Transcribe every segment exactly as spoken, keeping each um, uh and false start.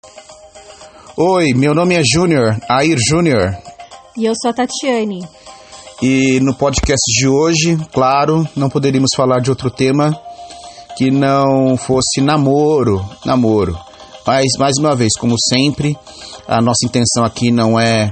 Oi, meu nome é Júnior, Air Júnior. E eu sou a Tatiane. E no podcast de hoje, claro, não poderíamos falar de outro tema que não fosse namoro, namoro. Mas, mais uma vez, como sempre, a nossa intenção aqui não é,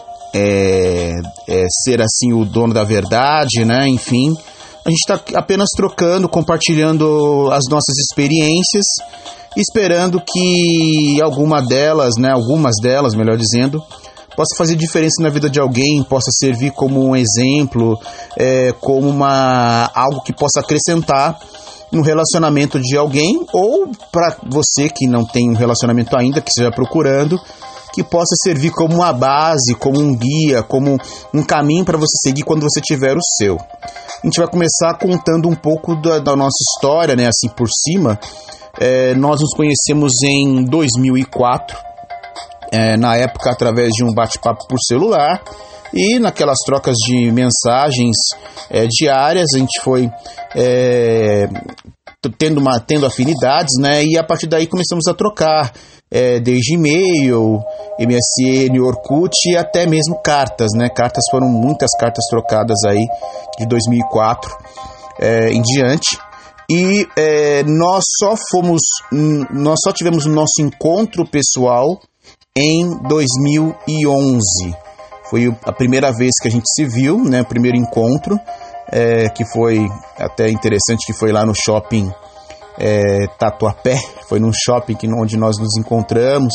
é, é ser assim o dono da verdade, né? Enfim, a gente está apenas trocando, compartilhando as nossas experiências, esperando que alguma delas, né, algumas delas, melhor dizendo, possa fazer diferença na vida de alguém, possa servir como um exemplo, é, como uma, algo que possa acrescentar no relacionamento de alguém, ou para você que não tem um relacionamento ainda, que esteja procurando, que possa servir como uma base, como um guia, como um caminho para você seguir quando você tiver o seu. A gente vai começar contando um pouco da, da nossa história, né, assim por cima. É, nós nos conhecemos em dois mil e quatro, é, na época através de um bate-papo por celular, e naquelas trocas de mensagens é, diárias a gente foi é, tendo, uma, tendo afinidades, né, e a partir daí começamos a trocar é, desde e-mail, M S N, Orkut e até mesmo cartas, né, cartas, foram muitas cartas trocadas aí de dois mil e quatro é, em diante. E é, nós só fomos, nós só tivemos o nosso encontro pessoal em dois mil e onze. Foi a primeira vez que a gente se viu, né? O primeiro encontro, é, que foi até interessante, que foi lá no shopping é, Tatuapé. Foi num shopping que, onde nós nos encontramos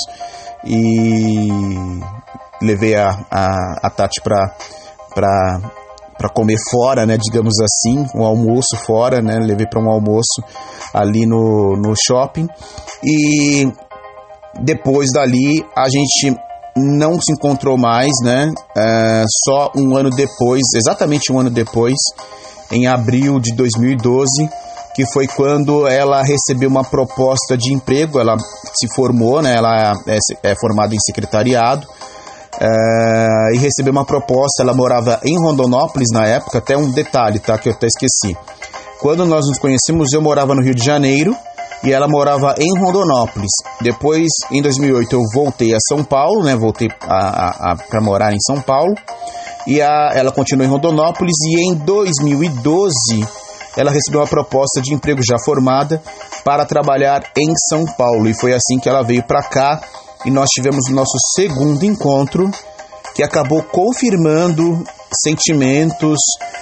e levei a, a, a Tati para para para comer fora, né, digamos assim, um almoço fora, né, levei para um almoço ali no, no shopping, e depois dali a gente não se encontrou mais, né, é, só um ano depois, exatamente um ano depois, em abril de dois mil e doze, que foi quando ela recebeu uma proposta de emprego. Ela se formou, né, ela é, é formada em secretariado, Uh, e recebeu uma proposta. Ela morava em Rondonópolis na época. Até um detalhe, tá, que eu até esqueci. Quando nós nos conhecemos, eu morava no Rio de Janeiro e ela morava em Rondonópolis. Depois, em dois mil e oito, eu voltei a São Paulo, né, voltei para morar em São Paulo, e a, ela continuou em Rondonópolis. E em dois mil e doze ela recebeu uma proposta de emprego já formada para trabalhar em São Paulo, e foi assim que ela veio para cá. E nós tivemos o nosso segundo encontro, que acabou confirmando sentimentos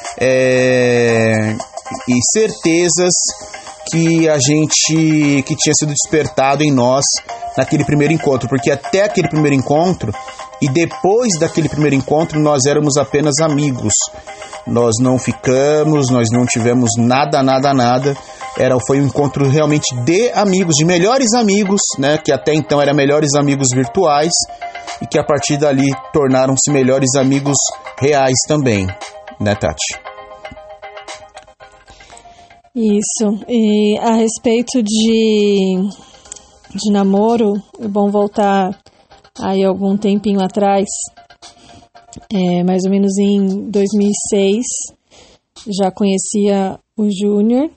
é, e certezas que a gente, que tinha sido despertado em nós naquele primeiro encontro. Porque até aquele primeiro encontro e depois daquele primeiro encontro nós éramos apenas amigos. Nós não ficamos, nós não tivemos nada, nada, nada. Era, foi um encontro realmente de amigos, de melhores amigos, né, que até então eram melhores amigos virtuais e que a partir dali tornaram-se melhores amigos reais também, né, Tati? Isso. E a respeito de, de namoro, é bom voltar aí algum tempinho atrás, é, mais ou menos em dois mil e seis, já conhecia o Júnior.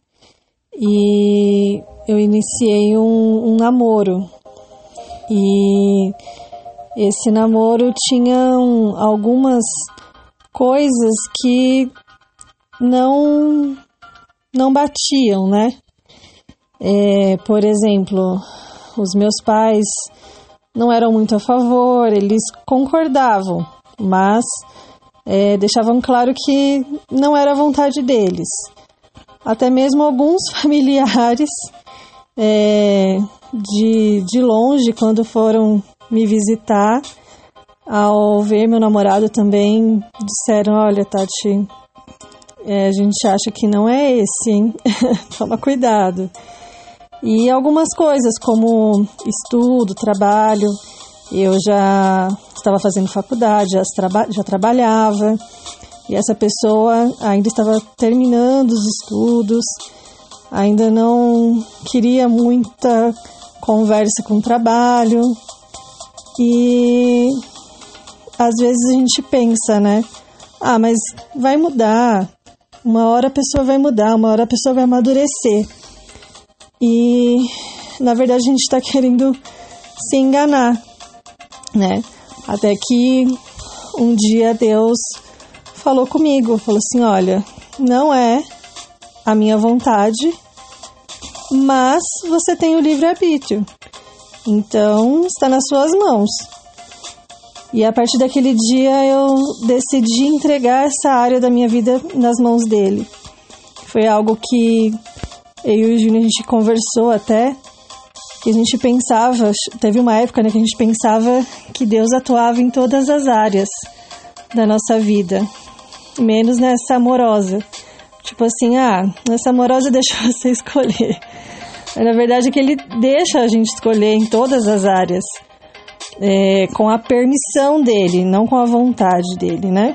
E eu iniciei um, um namoro, e esse namoro tinha um, algumas coisas que não, não batiam, né? É, por exemplo, os meus pais não eram muito a favor, eles concordavam, mas é, deixavam claro que não era a vontade deles. Até mesmo alguns familiares é, de, de longe, quando foram me visitar, ao ver meu namorado também disseram: olha, Tati, é, a gente acha que não é esse, hein? Toma cuidado. E algumas coisas como estudo, trabalho, eu já estava fazendo faculdade, já, traba- já trabalhava. E essa pessoa ainda estava terminando os estudos, ainda não queria muita conversa com o trabalho. E às vezes a gente pensa, né? Ah, mas vai mudar. Uma hora a pessoa vai mudar, uma hora a pessoa vai amadurecer. E, na verdade, a gente está querendo se enganar, né? Até que um dia Deus falou comigo, falou assim, olha, não é a minha vontade, mas você tem o livre-arbítrio, então está nas suas mãos. E a partir daquele dia eu decidi entregar essa área da minha vida nas mãos dele. Foi algo que eu e o Júnior, a gente conversou até, que a gente pensava, teve uma época, né, que a gente pensava que Deus atuava em todas as áreas da nossa vida, menos nessa amorosa. Tipo assim, ah, nessa amorosa deixa você escolher. Mas, na verdade é que ele deixa a gente escolher em todas as áreas, é, com a permissão dele, não com a vontade dele, né?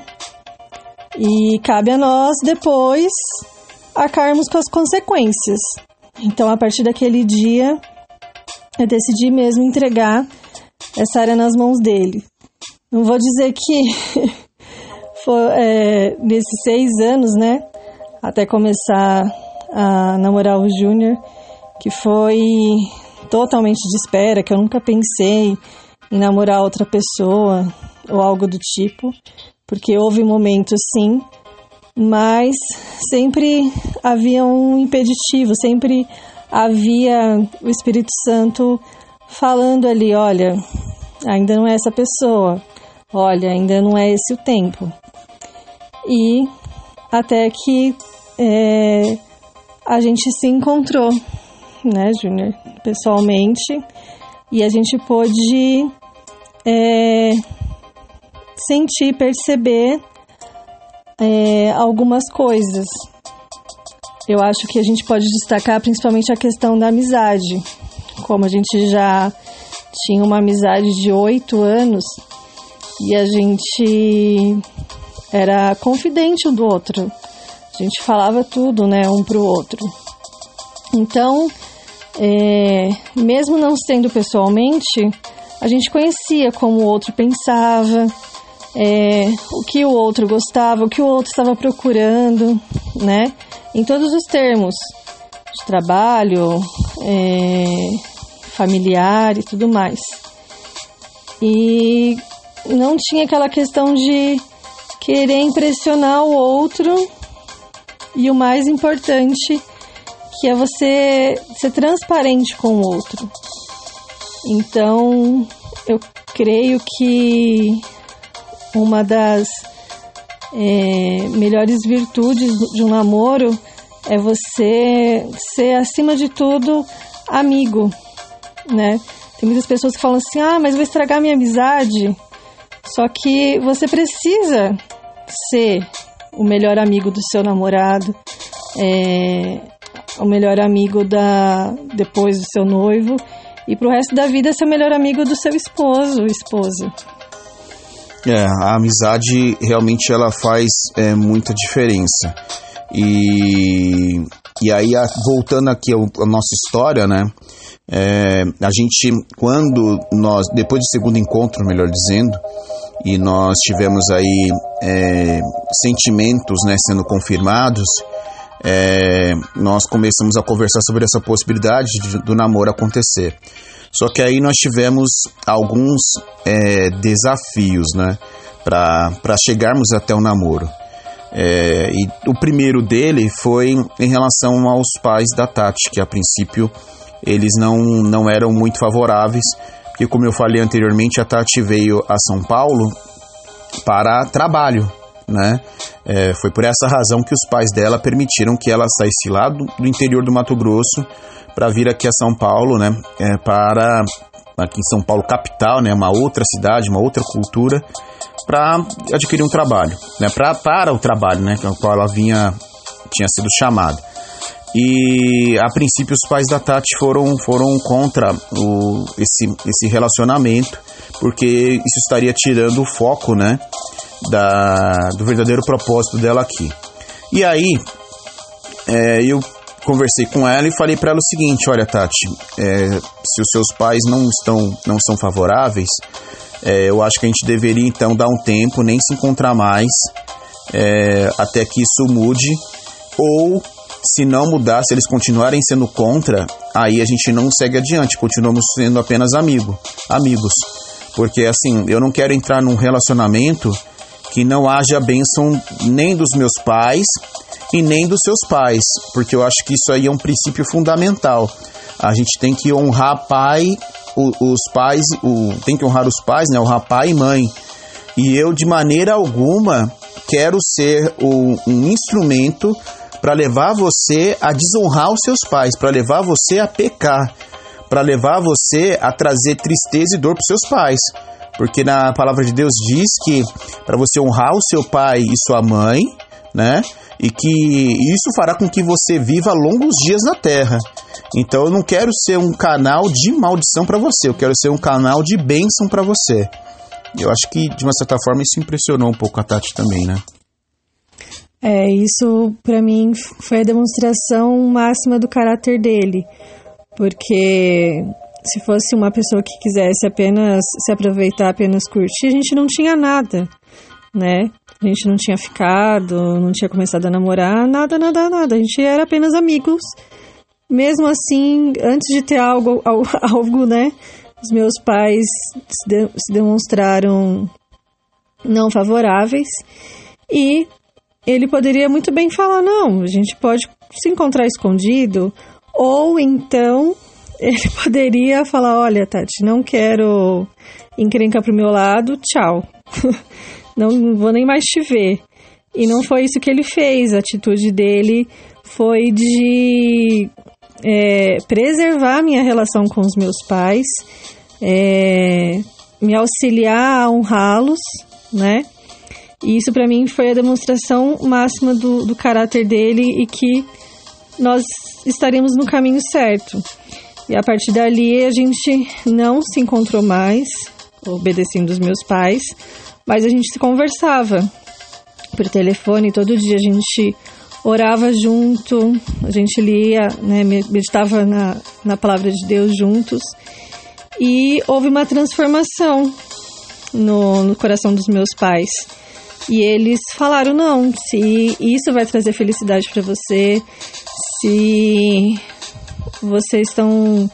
E cabe a nós depois arcarmos com as consequências. Então, a partir daquele dia, eu decidi mesmo entregar essa área nas mãos dele. Não vou dizer que foi, é, nesses seis anos, né, até começar a namorar o Júnior, que foi totalmente de espera, que eu nunca pensei em namorar outra pessoa ou algo do tipo, porque houve momentos, sim, mas sempre havia um impeditivo, sempre havia o Espírito Santo falando ali, olha, ainda não é essa pessoa, olha, ainda não é esse o tempo. E até que é, a gente se encontrou, né, Júnior, pessoalmente, e a gente pôde é, sentir, perceber é, algumas coisas. Eu acho que a gente pode destacar principalmente a questão da amizade. Como a gente já tinha uma amizade de oito anos e a gente era confidente um do outro. A gente falava tudo, né, um pro outro. Então, é, mesmo não sendo pessoalmente, a gente conhecia como o outro pensava, é, o que o outro gostava, o que o outro estava procurando, né? Em todos os termos, de trabalho, é, familiar e tudo mais. E não tinha aquela questão de querer impressionar o outro, e o mais importante, que é você ser transparente com o outro. Então, eu creio que uma das é, melhores virtudes de um namoro é você ser, acima de tudo, amigo, né? Tem muitas pessoas que falam assim, ah, mas vou estragar minha amizade. Só que você precisa ser o melhor amigo do seu namorado, é, o melhor amigo da, depois do seu noivo, e pro resto da vida ser o melhor amigo do seu esposo ou esposa. É, a amizade realmente ela faz é, muita diferença. E, e aí, voltando aqui à nossa história, né? É, a gente, quando nós, depois do segundo encontro, melhor dizendo, e nós tivemos aí é, sentimentos, né, sendo confirmados, é, nós começamos a conversar sobre essa possibilidade de, do namoro acontecer. Só que aí nós tivemos alguns é, desafios, né, para chegarmos até o namoro. É, e o primeiro dele foi em relação aos pais da Tati, que a princípio eles não, não eram muito favoráveis, porque, como eu falei anteriormente, a Tati veio a São Paulo para trabalho, né? É, foi por essa razão que os pais dela permitiram que ela saísse lá do, do interior do Mato Grosso para vir aqui a São Paulo, né? É, para aqui em São Paulo capital, né? Uma outra cidade, uma outra cultura, para adquirir um trabalho, né? Pra, para o trabalho, né? Com o qual ela vinha, tinha sido chamada. E a princípio os pais da Tati foram, foram contra o, esse, esse relacionamento, porque isso estaria tirando o foco, né, da, do verdadeiro propósito dela aqui. E aí é, eu conversei com ela e falei para ela o seguinte: olha, Tati, é, se os seus pais não estão, não são favoráveis, é, eu acho que a gente deveria então dar um tempo, nem se encontrar mais, é, até que isso mude, ou se não mudar, se eles continuarem sendo contra, aí a gente não segue adiante, continuamos sendo apenas amigo, amigos. Porque assim, eu não quero entrar num relacionamento que não haja bênção nem dos meus pais e nem dos seus pais, porque eu acho que isso aí é um princípio fundamental. A gente tem que honrar pai, os pais, o, tem que honrar os pais, né? Honrar pai e mãe. E eu, de maneira alguma, quero ser o, um instrumento para levar você a desonrar os seus pais, para levar você a pecar, para levar você a trazer tristeza e dor para os seus pais. Porque na palavra de Deus diz que para você honrar o seu pai e sua mãe, né? E que isso fará com que você viva longos dias na terra. Então eu não quero ser um canal de maldição para você, eu quero ser um canal de bênção para você. Eu acho que, de uma certa forma, isso impressionou um pouco a Tati também, né? É, isso para mim foi a demonstração máxima do caráter dele. Porque se fosse uma pessoa que quisesse apenas se aproveitar, apenas curtir, a gente não tinha nada, né? A gente não tinha ficado, não tinha começado a namorar, nada, nada, nada. A gente era apenas amigos. Mesmo assim, antes de ter algo, algo, né? Os meus pais se, de, se demonstraram não favoráveis. E ele poderia muito bem falar, não, a gente pode se encontrar escondido. Ou então, ele poderia falar, olha, Tati, não quero encrencar pro meu lado, tchau. Não vou nem mais te ver. E não foi isso que ele fez. A atitude dele foi de é, preservar minha relação com os meus pais, é, me auxiliar a honrá-los, né? E isso para mim foi a demonstração máxima do, do caráter dele e que nós estaremos no caminho certo. E a partir dali a gente não se encontrou mais, obedecendo os meus pais, mas a gente se conversava por telefone, todo dia a gente orava junto, a gente lia, né, meditava na, na palavra de Deus juntos. E houve uma transformação no, no coração dos meus pais. E eles falaram, não, se isso vai trazer felicidade para você, se vocês estão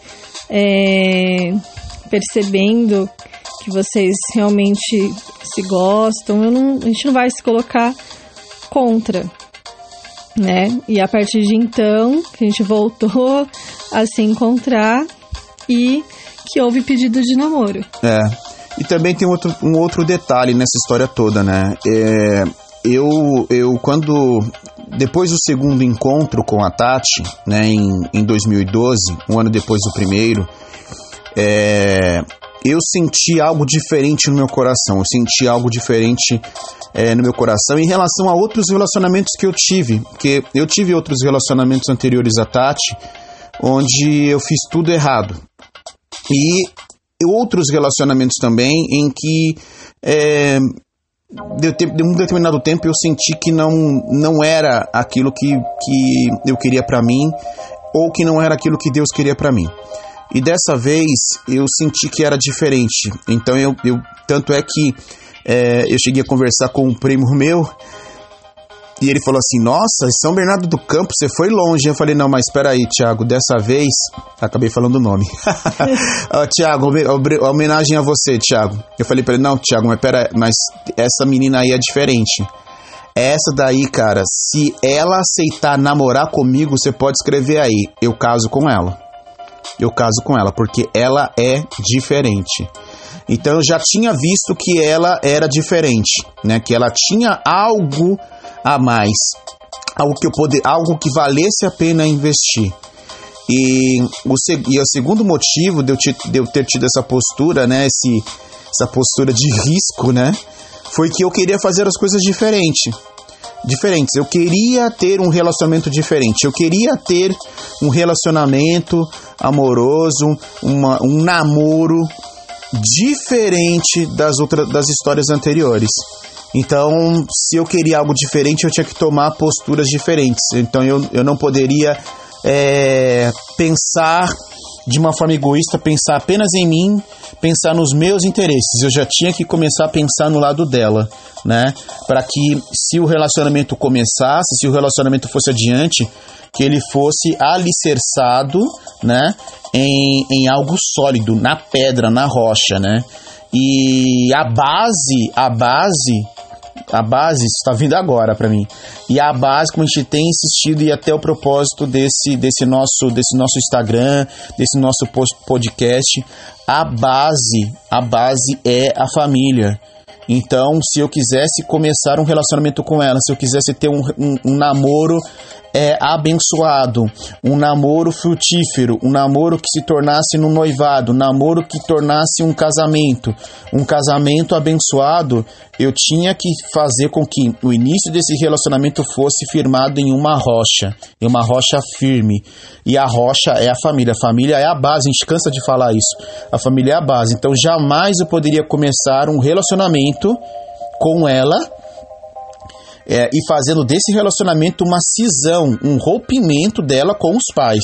é, percebendo que vocês realmente se gostam, eu não, a gente não vai se colocar contra, né? E a partir de então, que a gente voltou a se encontrar e que houve pedido de namoro. É, e também tem outro, um outro detalhe nessa história toda, né? É, eu, eu, quando... Depois do segundo encontro com a Tati, né, em, em dois mil e doze, um ano depois do primeiro, é... eu senti algo diferente no meu coração, eu senti algo diferente é, no meu coração em relação a outros relacionamentos que eu tive, porque eu tive outros relacionamentos anteriores a Tati, onde eu fiz tudo errado, e outros relacionamentos também em que é, de, de um determinado tempo eu senti que não, não era aquilo que, que eu queria pra mim, ou que não era aquilo que Deus queria pra mim. E dessa vez eu senti que era diferente. Então eu, eu tanto é que é, eu cheguei a conversar com um primo meu e ele falou assim: nossa, São Bernardo do Campo, você foi longe. Eu falei: não, mas espera aí, Thiago, dessa vez acabei falando o nome. oh, Thiago, homenagem a você, Thiago. Eu falei pra ele: não, Thiago, mas pera, mas essa menina aí é diferente. Essa daí, cara, se ela aceitar namorar comigo, você pode escrever aí, eu caso com ela. Eu caso com ela, porque ela é diferente. Então eu já tinha visto que ela era diferente, né? Que ela tinha algo a mais, algo que eu poder, algo que valesse a pena investir. E o, e o segundo motivo de eu, te, de eu ter tido essa postura, né? Esse, essa postura de risco, né? Foi que eu queria fazer as coisas diferente. diferentes. Eu queria ter um relacionamento diferente. Eu queria ter um relacionamento amoroso, uma, um namoro diferente das outras das histórias anteriores. Então, se eu queria algo diferente, eu tinha que tomar posturas diferentes. Então, eu, eu não poderia é, pensar de uma forma egoísta, pensar apenas em mim, pensar nos meus interesses. Eu já tinha que começar a pensar no lado dela, né? Para que, se o relacionamento começasse, se o relacionamento fosse adiante, que ele fosse alicerçado, né? Em, em algo sólido, na pedra, na rocha, né? E a base, a base... A base, isso está vindo agora para mim. E a base, como a gente tem insistido, e até o propósito desse, desse, nosso, desse nosso Instagram, desse nosso podcast, a base, a base é a família. Então, se eu quisesse começar um relacionamento com ela, se eu quisesse ter um, um, um namoro é, abençoado, um namoro frutífero, um namoro que se tornasse num noivado, um namoro que tornasse um casamento, um casamento abençoado, eu tinha que fazer com que o início desse relacionamento fosse firmado em uma rocha, em uma rocha firme. E a rocha é a família. A família é a base, a gente cansa de falar isso. A família é a base. Então, jamais eu poderia começar um relacionamento com ela é, e fazendo desse relacionamento uma cisão, um rompimento dela com os pais.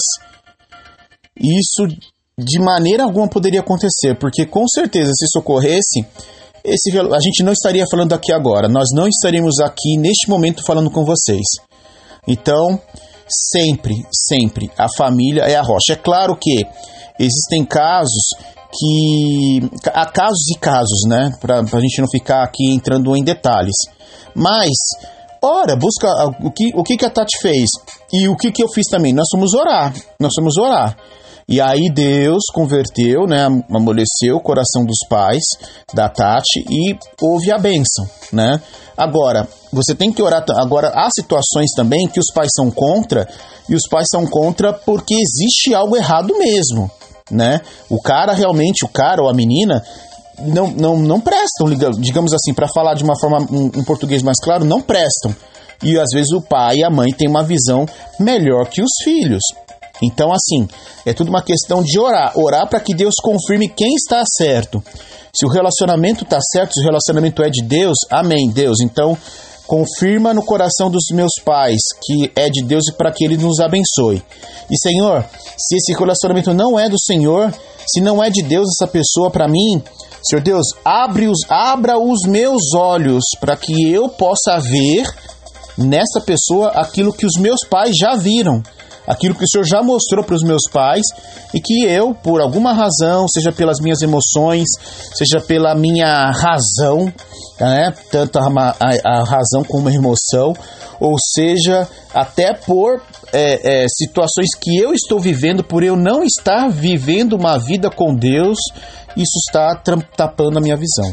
Isso de maneira alguma poderia acontecer, porque com certeza, se isso ocorresse, esse, a gente não estaria falando aqui agora, nós não estaríamos aqui neste momento falando com vocês. Então, sempre, sempre, a família é a rocha. É claro que existem casos que... Há casos e casos, né? Para a gente não ficar aqui entrando em detalhes. Mas, ora, busca o que, o que, que a Tati fez e o que, que eu fiz também. Nós fomos orar, nós fomos orar. E aí Deus converteu, né, amoleceu o coração dos pais da Tati e houve a bênção, né? Agora, você tem que orar. Agora, há situações também que os pais são contra, e os pais são contra porque existe algo errado mesmo, né? O cara realmente, o cara ou a menina, não, não, não prestam, digamos assim, para falar de uma forma, um, um português mais claro, não prestam. E às vezes o pai e a mãe têm uma visão melhor que os filhos. Então, assim, é tudo uma questão de orar. Orar para que Deus confirme quem está certo. Se o relacionamento está certo, se o relacionamento é de Deus, amém, Deus. Então, confirma no coração dos meus pais que é de Deus e para que Ele nos abençoe. E, Senhor, se esse relacionamento não é do Senhor, se não é de Deus essa pessoa para mim, Senhor Deus, abre os, abra os meus olhos para que eu possa ver nessa pessoa aquilo que os meus pais já viram. Aquilo que o Senhor já mostrou para os meus pais e que eu, por alguma razão, seja pelas minhas emoções, seja pela minha razão, né, tanto a, a, a razão como a emoção, ou seja, até por é, é, situações que eu estou vivendo, por eu não estar vivendo uma vida com Deus, isso está tapando a minha visão,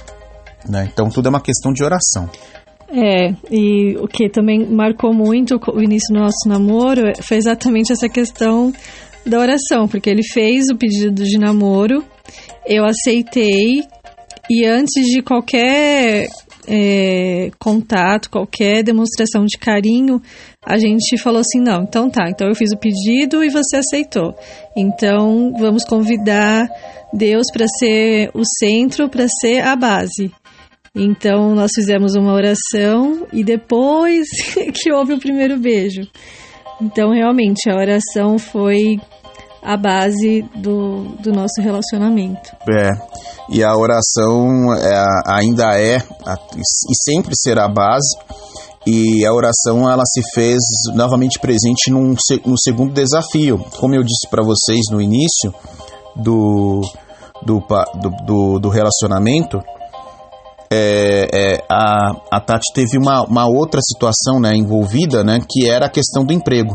né? Então tudo é uma questão de oração. É, e o que também marcou muito o início do nosso namoro foi exatamente essa questão da oração, porque ele fez o pedido de namoro, eu aceitei, e antes de qualquer é, contato, qualquer demonstração de carinho, a gente falou assim, não, então tá, então eu fiz o pedido e você aceitou, então vamos convidar Deus para ser o centro, para ser a base. Então, nós fizemos uma oração e depois que houve o primeiro beijo. Então, realmente, a oração foi a base do, do nosso relacionamento. É, e a oração é, ainda é a, e sempre será a base. E a oração, ela se fez novamente presente num, no segundo desafio. Como eu disse para vocês no início do, do, do, do, do relacionamento, É, é, a, a Tati teve uma, uma outra situação, né, envolvida, né, que era a questão do emprego.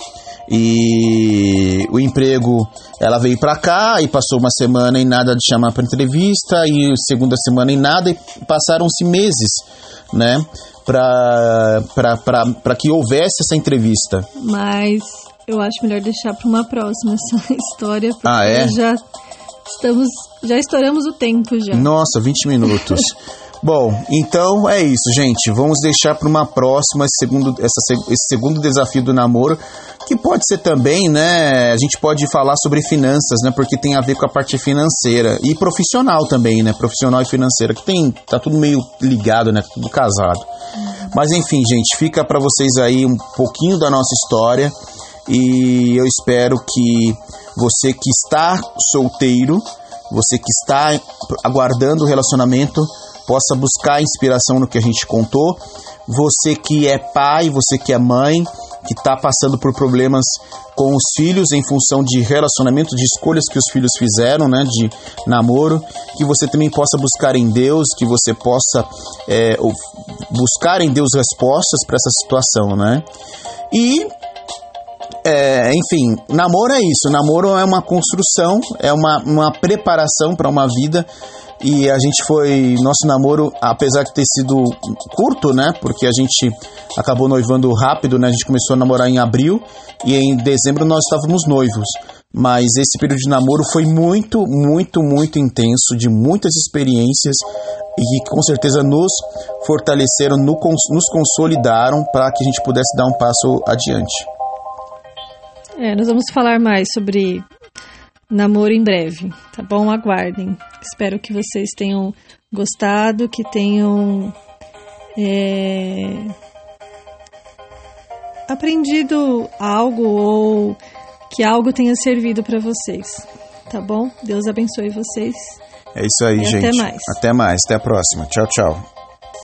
E o emprego, ela veio pra cá e passou uma semana e nada de chamar para entrevista, e segunda semana e nada, e passaram-se meses, né, pra, pra, pra, pra que houvesse essa entrevista. Mas eu acho melhor deixar para uma próxima essa história, porque ah, é? já estamos, já estouramos o tempo já. Nossa, vinte minutos. Bom, então é isso, gente. Vamos deixar para uma próxima esse segundo, essa, esse segundo desafio do namoro, que pode ser também, né? A gente pode falar sobre finanças, né? Porque tem a ver com a parte financeira e profissional também, né? Profissional e financeira, que tem, tá tudo meio ligado, né? Tudo casado. Uhum. Mas enfim, gente, fica para vocês aí um pouquinho da nossa história e eu espero que Você que está solteiro, você que está aguardando o relacionamento, possa buscar inspiração no que a gente contou. Você que é pai, você que é mãe, que está passando por problemas com os filhos em função de relacionamento, de escolhas que os filhos fizeram, né, de namoro, que você também possa buscar em Deus, que você possa é, buscar em Deus respostas para essa situação, né? E, é, enfim, namoro é isso, namoro é uma construção, é uma, uma preparação para uma vida. E a gente foi, nosso namoro, apesar de ter sido curto, né, porque a gente acabou noivando rápido, né, a gente começou a namorar em abril e em dezembro nós estávamos noivos, mas esse período de namoro foi muito, muito, muito intenso, de muitas experiências e que com certeza nos fortaleceram, nos consolidaram para que a gente pudesse dar um passo adiante. É, nós vamos falar mais sobre namoro em breve, tá bom? Aguardem. Espero que vocês tenham gostado, que tenham é, aprendido algo ou que algo tenha servido para vocês, tá bom? Deus abençoe vocês. É isso aí, e gente. Até mais. Até mais. Até a próxima. Tchau, tchau.